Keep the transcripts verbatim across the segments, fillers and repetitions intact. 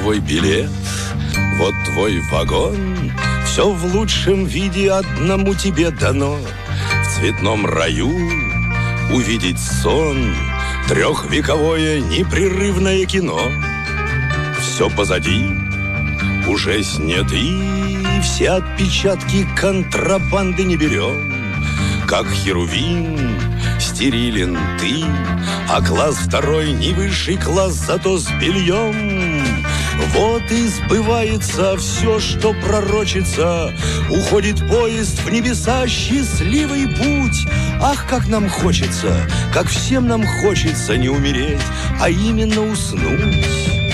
твой билет, вот твой вагон. Все в лучшем виде одному тебе дано. В цветном раю увидеть сон, трехвековое непрерывное кино. Все позади, уже сняты, все отпечатки контрабанды не берем. Как херувим стерилен ты, а класс второй не высший класс, зато с бельем. Вот и сбывается все, что пророчится. Уходит поезд в небеса, счастливый путь. Ах, как нам хочется, как всем нам хочется не умереть, а именно уснуть.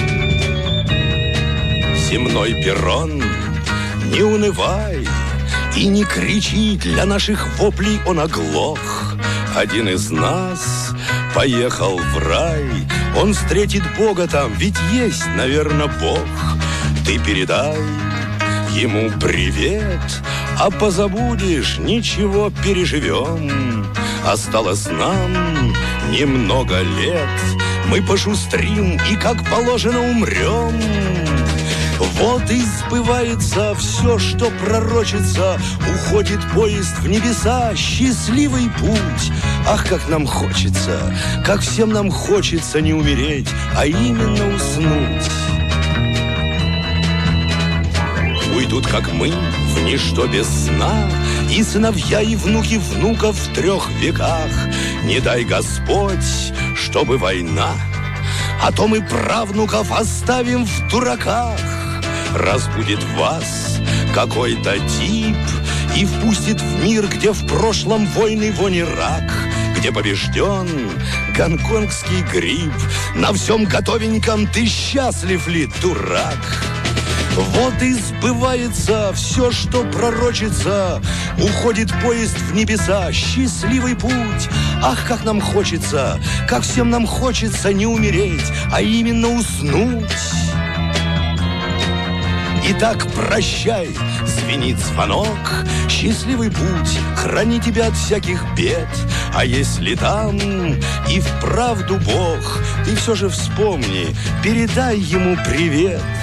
Земной перрон, не унывай и не кричи, для наших воплей он оглох. Один из нас поехал в рай, он встретит Бога там, ведь есть, наверное, Бог. Ты передай ему привет, а позабудешь, ничего, переживем. Осталось нам немного лет, мы пошустрим и, как положено, умрем. Вот и сбывается все, что пророчится. Уходит поезд в небеса, счастливый путь. Ах, как нам хочется, как всем нам хочется не умереть, а именно уснуть. Уйдут, как мы, в ничто без сна, и сыновья, и внуки внуков в трех веках. Не дай Господь, чтобы война, а то мы правнуков оставим в дураках. Разбудит вас какой-то тип и впустит в мир, где в прошлом войны вони рак, где побежден гонконгский грипп. На всем готовеньком ты счастлив ли, дурак? Вот и сбывается все, что пророчится. Уходит поезд в небеса, счастливый путь. Ах, как нам хочется, как всем нам хочется не умереть, а именно уснуть. Итак, прощай, звенит звонок, счастливый путь, храни тебя от всяких бед. А если там и вправду Бог, ты все же вспомни, передай ему привет.